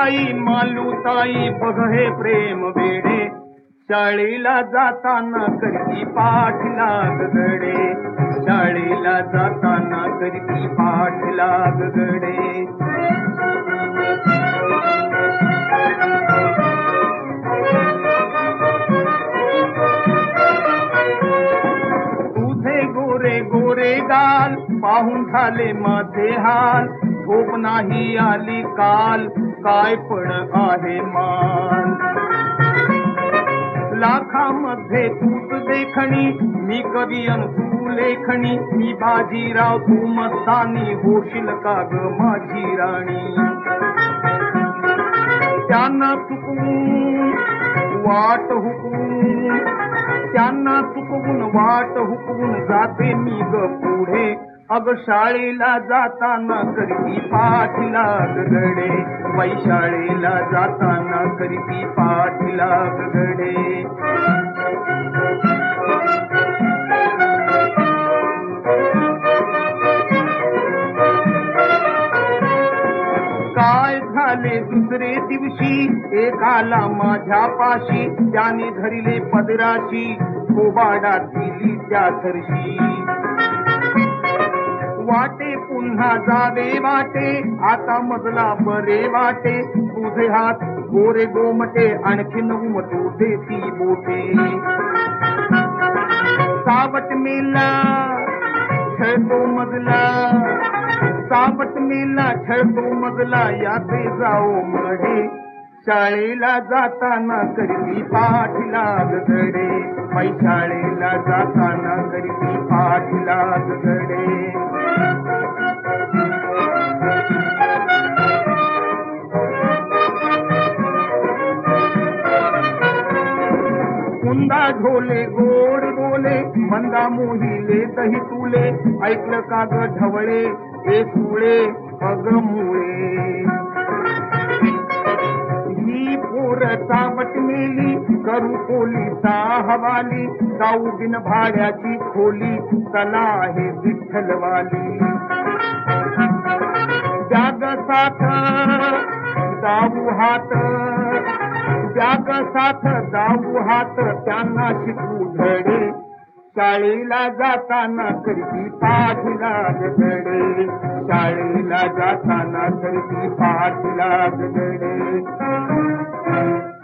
मालूताई मालूताई बघ हे प्रेम वेडे, शाळेला जाताना करती पाठ लाग गडे, शाळेला जाताना करती पाठ लाग गडे. तुझे गोरे गोरे गाल पाहून झाले माझे हाल, झोप नाही आली काल काय पण आहे मान. लाखामध्ये तूच देखणी मी कवी अन तू लेखणी, मी बाजीराव तू मस्तानी होशील का ग माझी राणी. त्यांना चुकवून वाट हुकवून, त्यांना चुकवून वाट हुकवून जाते मी ग पुढे, अग शाळेला जाताना करती पाठ लाग गडे, बाई शाळेला जाताना करती पाठ लाग गडे. काय झाले दुसरे दिवशी एकाला माझ्या पाशी, त्याने धरिले पदराशी कोबाडा दिली त्या थरशी. वाटे पुन्हा जावे वाटे आता मजला बरे वाटे, तुझे हात गोरे गोमटे आणखीन उमटू देती बोटे. सावट मेला छळतो मजला, सावट मेला छळतो मजला याचे जाओ मढे, शाळेला जाताना करती पाठ लाग गडे, बाई शाळेला जाताना करती पाठ लाग गडे. कुंदा झोले गोड बोले मंदा मोहिले दही तुले, ऐकलं का ग ढवळे ए सुळे अग मुळे. ही पोर चावट मेली करू पोलिसा हवाली, जाऊ बिन भाड्याची खोली चला आहे विठ्ठलवाली. जाग साथ जाऊ हात, जाग साथ जाऊ हात त्यांना शिकू धडे, शाळेला जाताना करती पाठ लाग गडे, शाळेला जाताना करती पाठ लाग गडे.